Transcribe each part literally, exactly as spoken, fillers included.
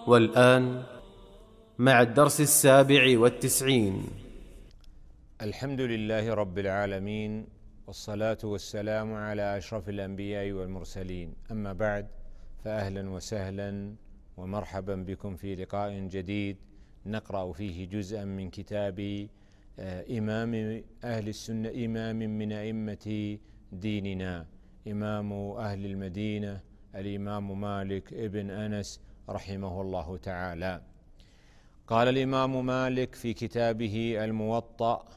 والآن مع الدرس السابع والتسعين. الحمد لله رب العالمين، والصلاة والسلام على أشرف الأنبياء والمرسلين، أما بعد، فأهلا وسهلا ومرحبا بكم في لقاء جديد نقرأ فيه جزءا من كتاب إمام أهل السنة، إمام من أئمة ديننا، إمام أهل المدينة الإمام مالك ابن أنس رحمه الله تعالى. قال الإمام مالك في كتابه الموطأ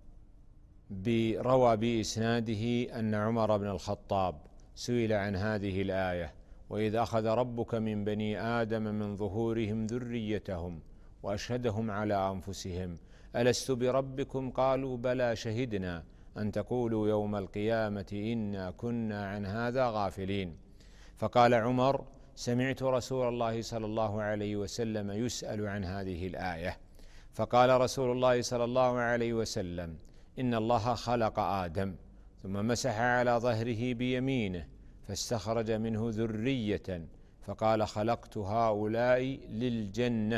روى بإسناده أن عمر بن الخطاب سئل عن هذه الآية: وإذ أخذ ربك من بني آدم من ظهورهم ذريتهم وأشهدهم على أنفسهم ألست بربكم قالوا بلى شهدنا أن تقولوا يوم القيامة إنا كنا عن هذا غافلين. فقال عمر: سمعت رسول الله صلى الله عليه وسلم يسأل عن هذه الآية، فقال رسول الله صلى الله عليه وسلم: إن الله خلق آدم ثم مسح على ظهره بيمينه فاستخرج منه ذرية فقال: خلقت هؤلاء للجنة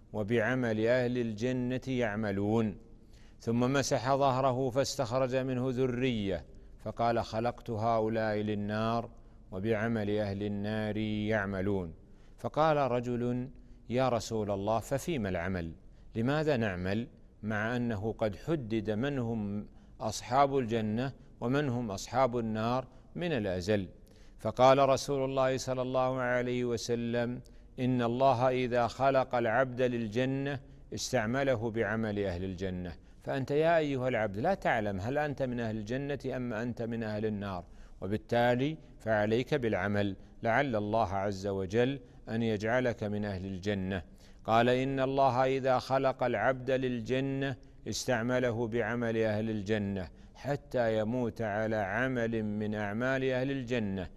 وبعمل أهل الجنة يعملون. ثم مسح ظهره فاستخرج منه ذرية فقال: خلقت هؤلاء للنار وبعمل أهل النار يعملون. فقال رجل: يا رسول الله، ففيما العمل؟ لماذا نعمل مع أنه قد حدد من هم أصحاب الجنة ومن هم أصحاب النار من الأزل؟ فقال رسول الله صلى الله عليه وسلم: إن الله إذا خلق العبد للجنة استعمله بعمل أهل الجنة، فأنت يا أيها العبد لا تعلم هل أنت من أهل الجنة أم أنت من أهل النار، وبالتالي فعليك بالعمل لعل الله عز وجل أن يجعلك من أهل الجنة. قال: إن الله إذا خلق العبد للجنة استعمله بعمل أهل الجنة حتى يموت على عمل من أعمال أهل الجنة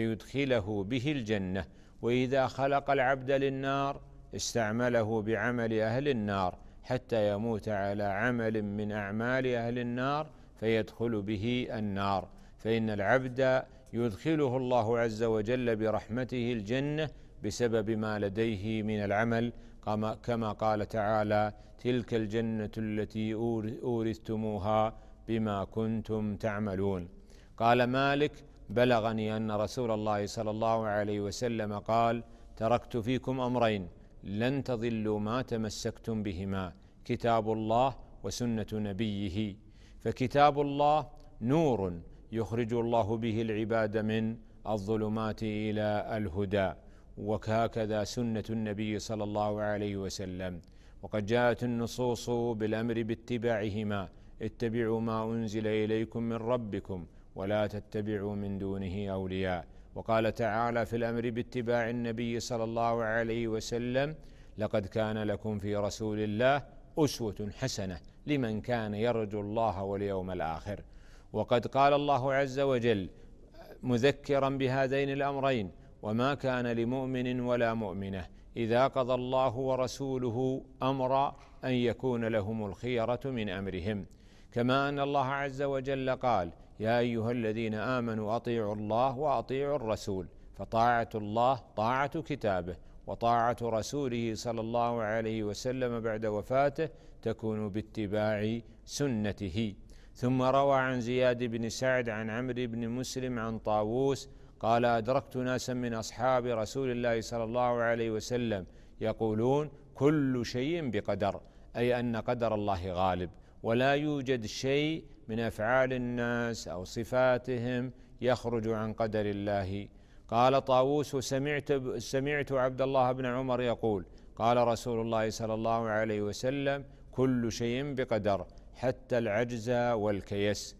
فيدخله به الجنة، وإذا خلق العبد للنار استعمله بعمل أهل النار حتى يموت على عمل من أعمال أهل النار فيدخل به النار. فإن العبد يدخله الله عز وجل برحمته الجنة بسبب ما لديه من العمل، كما قال تعالى: تلك الجنة التي أورثتموها بما كنتم تعملون. قال مالك: بلغني أن رسول الله صلى الله عليه وسلم قال: تركت فيكم أمرين لن تضلوا ما تمسكتم بهما، كتاب الله وسنة نبيه. فكتاب الله نور يخرج الله به العباد من الظلمات إلى الهدى، وهكذا سنة النبي صلى الله عليه وسلم. وقد جاءت النصوص بالأمر باتباعهما: اتبعوا ما أنزل إليكم من ربكم ولا تتبعوا من دونه أولياء. وقال تعالى في الأمر باتباع النبي صلى الله عليه وسلم: لقد كان لكم في رسول الله أسوة حسنة لمن كان يرجو الله واليوم الآخر. وقد قال الله عز وجل مذكرا بهذين الأمرين: وما كان لمؤمن ولا مؤمنة إذا قضى الله ورسوله أمرا أن يكون لهم الخيرة من أمرهم. كما أن الله عز وجل قال: يا أيها الذين آمنوا أطيعوا الله وأطيعوا الرسول. فطاعة الله طاعة كتابه، وطاعة رسوله صلى الله عليه وسلم بعد وفاته تكون باتباع سنته. ثم روى عن زياد بن سعد عن عمرو بن مسلم عن طاووس قال: أدركت ناسا من أصحاب رسول الله صلى الله عليه وسلم يقولون: كل شيء بقدر، أي أن قدر الله غالب، ولا يوجد شيء من أفعال الناس أو صفاتهم يخرج عن قدر الله. قال طاووس: سمعت, سمعت عبد الله بن عمر يقول: قال رسول الله صلى الله عليه وسلم: كل شيء بقدر حتى العجز والكيس.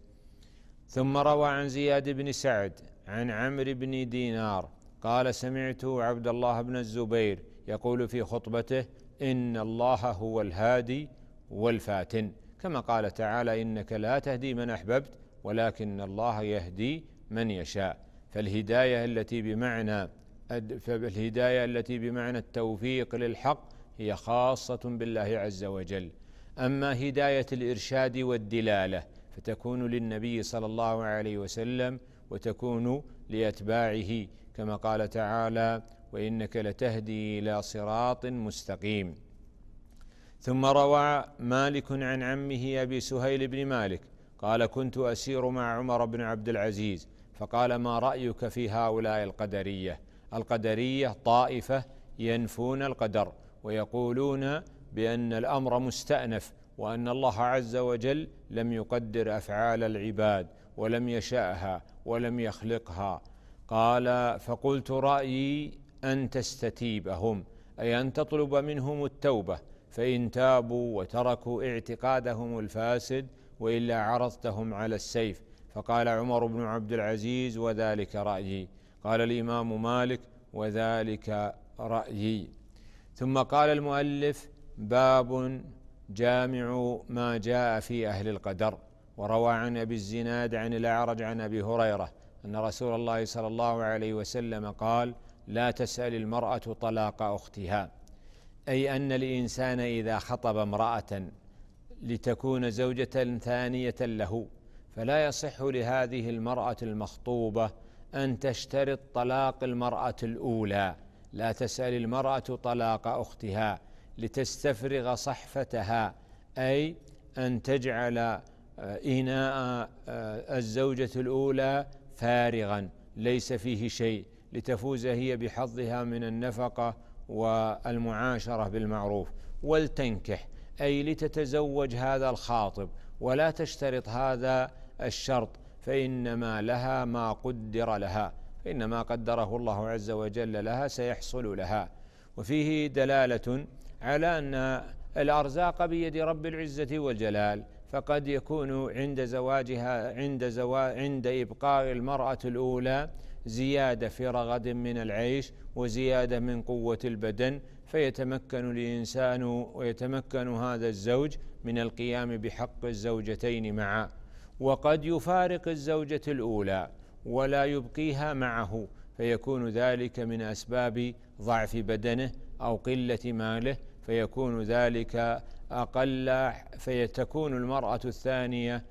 ثم روى عن زياد بن سعد عن عمرو بن دينار قال: سمعت عبد الله بن الزبير يقول في خطبته: إن الله هو الهادي والفاتن، كما قال تعالى: إنك لا تهدي من أحببت ولكن الله يهدي من يشاء. فالهداية التي بمعنى فالهداية التي بمعنى التوفيق للحق هي خاصة بالله عز وجل. أما هداية الإرشاد والدلالة فتكون للنبي صلى الله عليه وسلم وتكون لأتباعه، كما قال تعالى: وإنك لتهدي إلى صراط مستقيم. ثم روى مالك عن عمه أبي سهيل بن مالك قال كنت أسير مع عمر بن عبد العزيز فقال ما رأيك في هؤلاء القدرية؟ القدرية طائفة ينفون القدر ويقولون بأن الأمر مستأنف وأن الله عز وجل لم يقدر أفعال العباد ولم يشأها ولم يخلقها. قال فقلت رأيي أن تستتيبهم، أي أن تطلب منهم التوبة، فإن تابوا وتركوا اعتقادهم الفاسد وإلا عرضتهم على السيف. فقال عمر بن عبد العزيز وذلك رأيي. قال الإمام مالك وذلك رأيي. ثم قال المؤلف باب جامع ما جاء في أهل القدر. وروى عن أبي الزناد عن الأعرج عن أبي هريرة أن رسول الله صلى الله عليه وسلم قال لا تسأل المرأة طلاق أختها، أي أن الإنسان إذا خطب امرأة لتكون زوجة ثانية له فلا يصح لهذه المرأة المخطوبة أن تشترط طلاق المرأة الأولى. لا تسأل المرأة طلاق أختها لتستفرغ صحفتها، أي أن تجعل إناء الزوجة الأولى فارغا ليس فيه شيء لتفوز هي بحظها من النفقة والمعاشرة بالمعروف، ولتنكح أي لتتزوج هذا الخاطب ولا تشترط هذا الشرط، فإنما لها ما قدر لها، فإنما قدره الله عز وجل لها سيحصل لها. وفيه دلالة على أن الأرزاق بيد رب العزة والجلال، فقد يكون عند زواجها عند زواج عند إبقاء المرأة الأولى زيادة في رغد من العيش وزيادة من قوة البدن، فيتمكن الإنسان ويتمكن هذا الزوج من القيام بحق الزوجتين معا. وقد يفارق الزوجة الأولى ولا يبقيها معه، فيكون ذلك من أسباب ضعف بدنه أو قلة ماله، فيكون ذلك أقل، فيتكون المرأة الثانية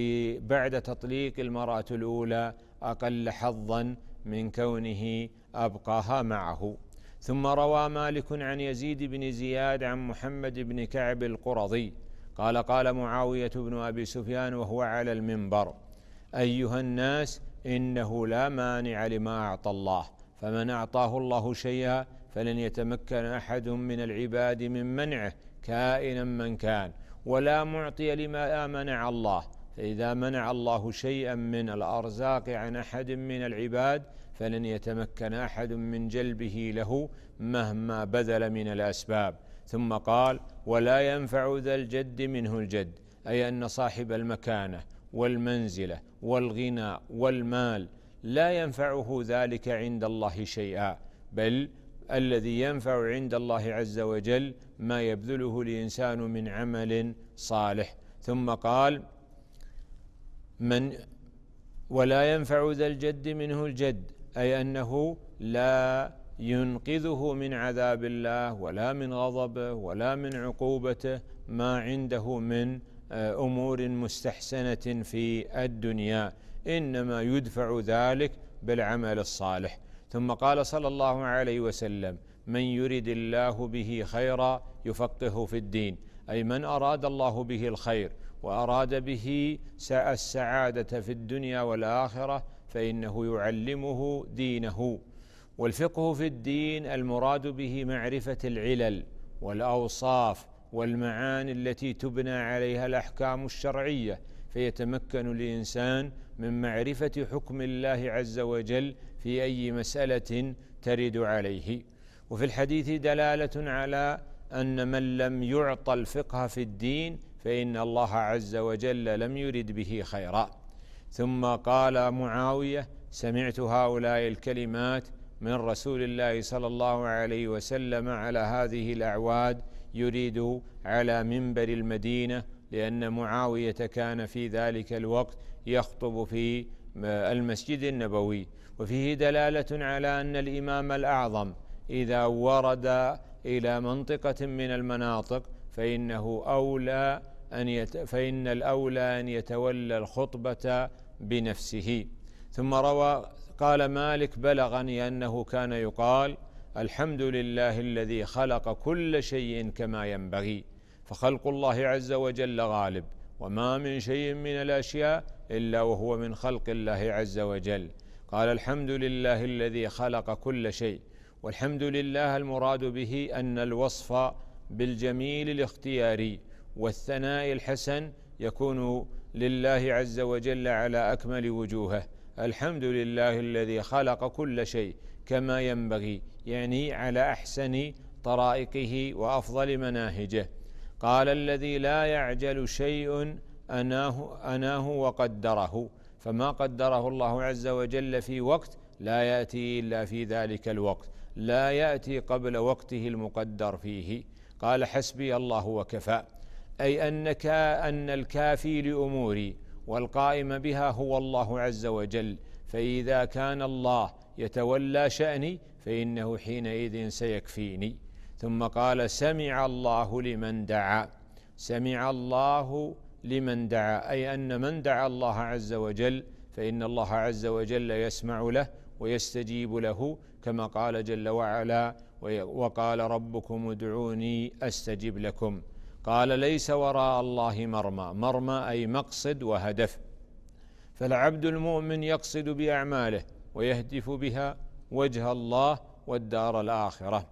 بعد تطليق المرأة الأولى أقل حظا من كونه أبقاها معه. ثم روى مالك عن يزيد بن زياد عن محمد بن كعب القرظي قال قال معاوية بن أبي سفيان وهو على المنبر أيها الناس إنه لا مانع لما أعطى الله، فمن أعطاه الله شيئا فلن يتمكن أحد من العباد من منعه كائنا من كان، ولا معطي لما منع الله، فإذا منع الله شيئا من الأرزاق عن أحد من العباد فلن يتمكن أحد من جلبه له مهما بذل من الأسباب. ثم قال ولا ينفع ذا الجد منه الجد، أي أن صاحب المكانة والمنزلة والغنى والمال لا ينفعه ذلك عند الله شيئا، بل الذي ينفع عند الله عز وجل ما يبذله الإنسان من عمل صالح. ثم قال من ولا ينفع ذا الجد منه الجد، أي أنه لا ينقذه من عذاب الله ولا من غضبه ولا من عقوبته ما عنده من أمور مستحسنة في الدنيا، إنما يدفع ذلك بالعمل الصالح. ثم قال صلى الله عليه وسلم من يرد الله به خيرا يفقهه في الدين، أي من أراد الله به الخير وأراد به السعادة في الدنيا والآخرة فإنه يعلمه دينه. والفقه في الدين المراد به معرفة العلل والأوصاف والمعاني التي تبنى عليها الأحكام الشرعية، فيتمكن الإنسان من معرفة حكم الله عز وجل في أي مسألة ترد عليه. وفي الحديث دلالة على أن من لم يعطى الفقه في الدين فإن الله عز وجل لم يرد به خيرا. ثم قال معاوية سمعت هؤلاء الكلمات من رسول الله صلى الله عليه وسلم على هذه الأعواد، يريد على منبر المدينة، لأن معاوية كان في ذلك الوقت يخطب في المسجد النبوي. وفيه دلالة على أن الإمام الأعظم إذا ورد إلى منطقة من المناطق فإنه أولى أن يت... فإن الأولى أن يتولى الخطبة بنفسه. ثم روى قال مالك بلغني أنه كان يقال الحمد لله الذي خلق كل شيء كما ينبغي، فخلق الله عز وجل غالب، وما من شيء من الأشياء إلا وهو من خلق الله عز وجل. قال الحمد لله الذي خلق كل شيء، والحمد لله المراد به أن الوصف بالجميل الاختياري والثناء الحسن يكون لله عز وجل على أكمل وجوهه. الحمد لله الذي خلق كل شيء كما ينبغي، يعني على أحسن طرائقه وأفضل مناهجه. قال الذي لا يعجل شيء أناه, أناه وقدره، فما قدره الله عز وجل في وقت لا يأتي إلا في ذلك الوقت، لا يأتي قبل وقته المقدر فيه. قال حسبي الله وكفى، أي أنك أن الكافي لأموري والقائم بها هو الله عز وجل، فإذا كان الله يتولى شأني فإنه حينئذ سيكفيني. ثم قال سمع الله لمن دعا، سمع الله لمن دعا، أي أن من دعا الله عز وجل فإن الله عز وجل يسمع له ويستجيب له، كما قال جل وعلا وقال ربكم ادعوني أستجب لكم. قال ليس وراء الله مرمى، مرمى أي مقصد وهدف، فالعبد المؤمن يقصد بأعماله ويهدف بها وجه الله والدار الآخرة.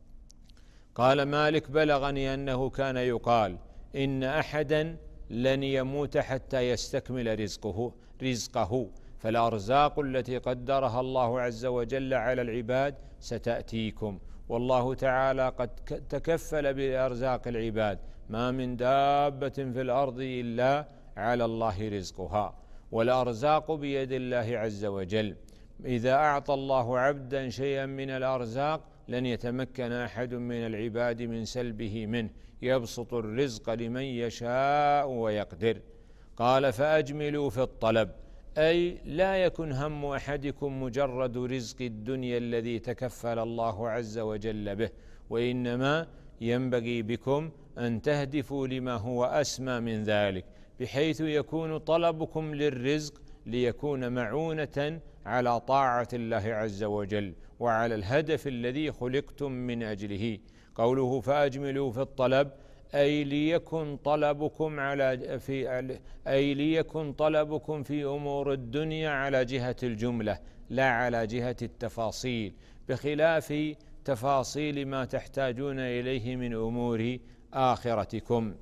قال مالك بلغني أنه كان يقال إن أحدا لن يموت حتى يستكمل رزقه رزقه فالأرزاق التي قدرها الله عز وجل على العباد ستأتيكم، والله تعالى قد تكفل بأرزاق العباد، ما من دابة في الأرض إلا على الله رزقها، والأرزاق بيد الله عز وجل. إذا أعطى الله عبدا شيئا من الأرزاق لن يتمكن أحد من العباد من سلبه منه، يبسط الرزق لمن يشاء ويقدر. قال فأجملوا في الطلب، أي لا يكن هم أحدكم مجرد رزق الدنيا الذي تكفل الله عز وجل به، وإنما ينبغي بكم أن تهدفوا لما هو أسمى من ذلك، بحيث يكون طلبكم للرزق ليكون معونة على طاعة الله عز وجل وعلى الهدف الذي خلقتم من أجله. قوله فأجملوا في الطلب أي ليكن طلبكم على في أي ليكن طلبكم في أمور الدنيا على جهة الجملة لا على جهة التفاصيل، بخلاف تفاصيل ما تحتاجون إليه من أمور آخرتكم.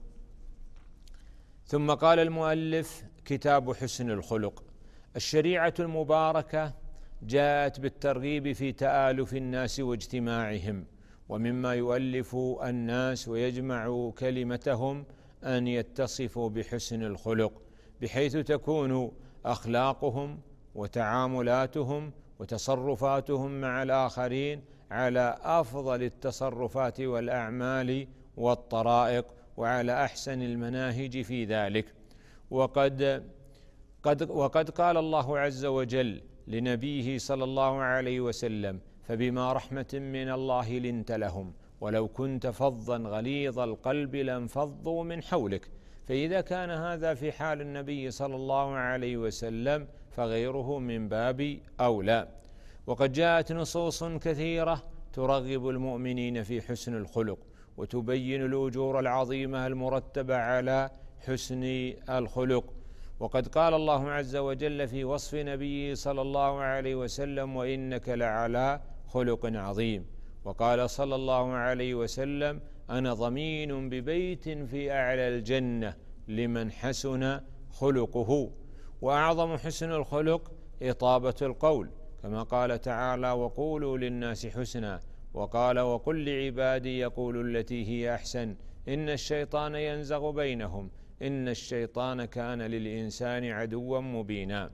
ثم قال المؤلف كتاب حسن الخلق. الشريعة المباركة جاءت بالترغيب في تآلف الناس واجتماعهم، ومما يؤلف الناس ويجمع كلمتهم أن يتصفوا بحسن الخلق، بحيث تكون أخلاقهم وتعاملاتهم وتصرفاتهم مع الآخرين على أفضل التصرفات والأعمال والطرائق وعلى أحسن المناهج في ذلك. وقد قد وقد قال الله عز وجل لنبيه صلى الله عليه وسلم فبما رحمة من الله لنت لهم ولو كنت فظا غليظ القلب لانفضوا من حولك. فإذا كان هذا في حال النبي صلى الله عليه وسلم فغيره من باب أولى. وقد جاءت نصوص كثيرة ترغب المؤمنين في حسن الخلق وتبين الأجور العظيمة المرتبة على حسن الخلق. وقد قال الله عز وجل في وصف نبيه صلى الله عليه وسلم وإنك لعلى خلق عظيم. وقال صلى الله عليه وسلم أنا ضمين ببيت في أعلى الجنة لمن حسن خلقه. وأعظم حسن الخلق إطابة القول، كما قال تعالى وقولوا للناس حسنا، وقال وقل لعبادي يقولوا التي هي أحسن إن الشيطان ينزغ بينهم إن الشيطان كان للإنسان عدوا مبينا.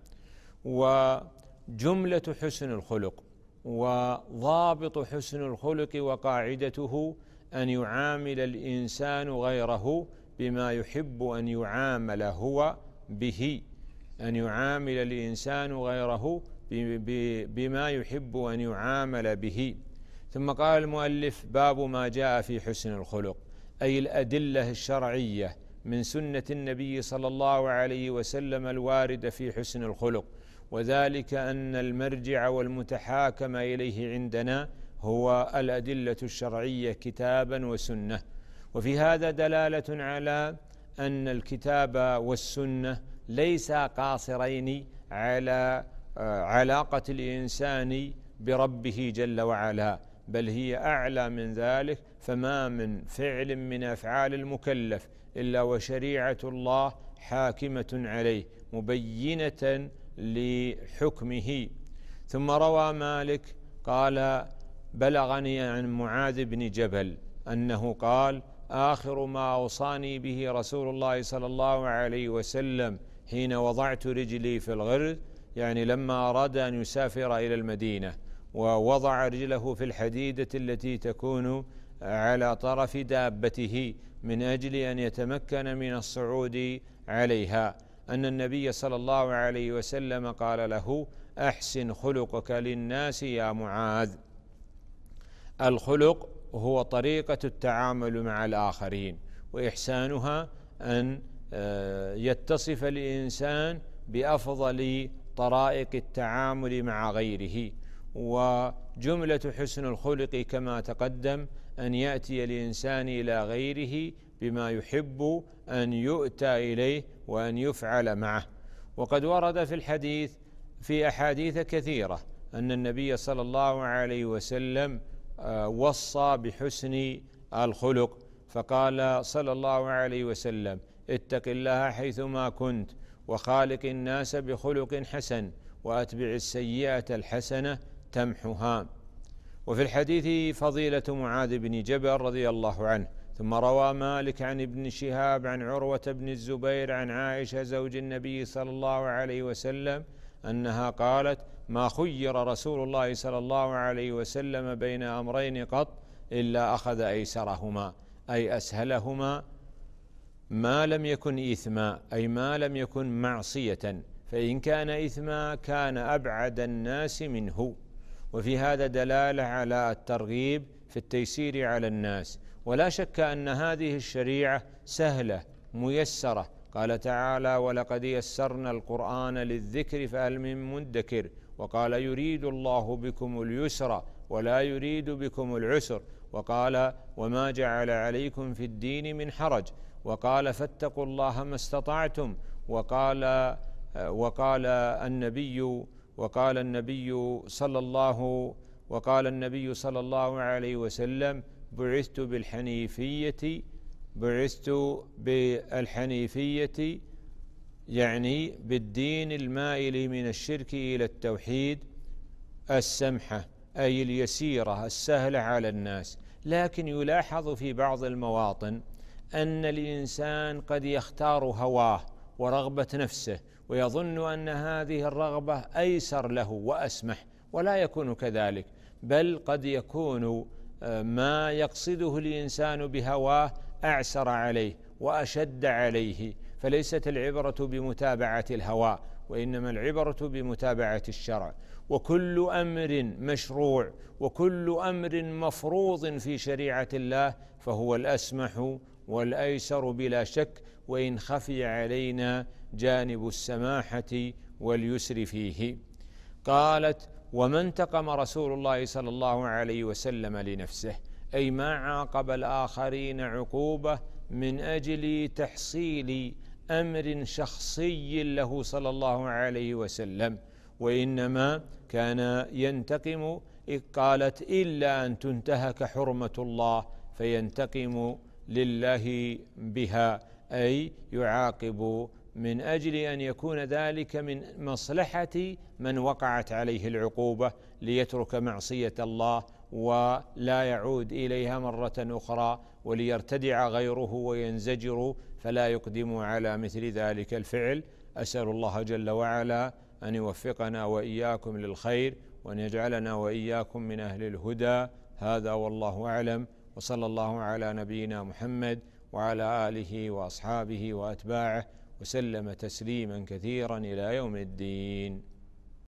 وجملة حسن الخلق وضابط حسن الخلق وقاعدته أن يعامل الإنسان غيره بما يحب أن يعامل هو به، أن يعامل الإنسان غيره بما يحب أن يعامل به. ثم قال المؤلف باب ما جاء في حسن الخلق، أي الأدلة الشرعية من سنة النبي صلى الله عليه وسلم الواردة في حسن الخلق، وذلك أن المرجع والمتحاكم إليه عندنا هو الأدلة الشرعية كتابا وسنة. وفي هذا دلالة على أن الكتاب والسنة ليسا قاصرين على علاقة الإنسان بربه جل وعلا، بل هي أعلى من ذلك. فما من فعل من أفعال المكلف إلا وشريعة الله حاكمة عليه مبينة لحكمه. ثم روى مالك قال: بلغني عن معاذ بن جبل أنه قال: آخر ما أوصاني به رسول الله صلى الله عليه وسلم حين وضعت رجلي في الغرز، يعني لما أراد أن يسافر إلى المدينة ووضع رجله في الحديدة التي تكون على طرف دابته من أجل أن يتمكن من الصعود عليها، أن النبي صلى الله عليه وسلم قال له: أحسن خلقك للناس يا معاذ. الخلق هو طريقة التعامل مع الآخرين، وإحسانها أن يتصف الإنسان بأفضل طرائق التعامل مع غيره. وجملة حسن الخلق كما تقدم أن يأتي الإنسان إلى غيره بما يحب أن يؤتى إليه وأن يفعل معه. وقد ورد في الحديث في أحاديث كثيرة أن النبي صلى الله عليه وسلم وصى بحسن الخلق، فقال صلى الله عليه وسلم: اتق الله حيثما كنت، وخالق الناس بخلق حسن، وأتبع السيئة الحسنة تمحها. وفي الحديث فضيلة معاذ بن جبل رضي الله عنه. ثم روى مالك عن ابن شهاب عن عروة بن الزبير عن عائشة زوج النبي صلى الله عليه وسلم أنها قالت: ما خير رسول الله صلى الله عليه وسلم بين أمرين قط إلا أخذ أيسرهما، أي أسهلهما، ما لم يكن إثما، أي ما لم يكن معصية، فإن كان إثما كان أبعد الناس منه. وفي هذا دلالة على الترغيب في التيسير على الناس. ولا شك أن هذه الشريعة سهلة ميسرة. قال تعالى: ولقد يسرنا القرآن للذكر فهل من مدكر. وقال: يريد الله بكم اليسر ولا يريد بكم العسر. وقال: وما جعل عليكم في الدين من حرج. وقال: فاتقوا الله ما استطعتم. وقال وقال النبي وقال النبي صلى الله وقال النبي صلى الله عليه وسلم: بعثت بالحنيفية بعثت بالحنيفية يعني بالدين المائل من الشرك إلى التوحيد السمحة، أي اليسيرة السهلة على الناس. لكن يلاحظ في بعض المواطن أن الإنسان قد يختار هواه ورغبة نفسه ويظن أن هذه الرغبة أيسر له وأسمح، ولا يكون كذلك، بل قد يكون ما يقصده الإنسان بهواه أعسر عليه وأشد عليه. فليست العبرة بمتابعة الهوى، وإنما العبرة بمتابعة الشرع. وكل أمر مشروع وكل أمر مفروض في شريعة الله فهو الأسمح والأيسر بلا شك، وإن خفي علينا جانب السماحة واليسر فيه. قالت: وما انتقم رسول الله صلى الله عليه وسلم لنفسه، أي ما عاقب الآخرين عقوبة من أجل تحصيل أمر شخصي له صلى الله عليه وسلم، وإنما كان ينتقم. قالت: إلا أن تنتهك حرمة الله فينتقم لله بها، أي يعاقب من أجل أن يكون ذلك من مصلحة من وقعت عليه العقوبة ليترك معصية الله ولا يعود إليها مرة أخرى، وليرتدع غيره وينزجر فلا يقدم على مثل ذلك الفعل. أسأل الله جل وعلا أن يوفقنا وإياكم للخير، وأن يجعلنا وإياكم من أهل الهدى. هذا والله أعلم، وصلى الله على نبينا محمد وعلى آله وأصحابه وأتباعه وسلم تسليما كثيرا إلى يوم الدين.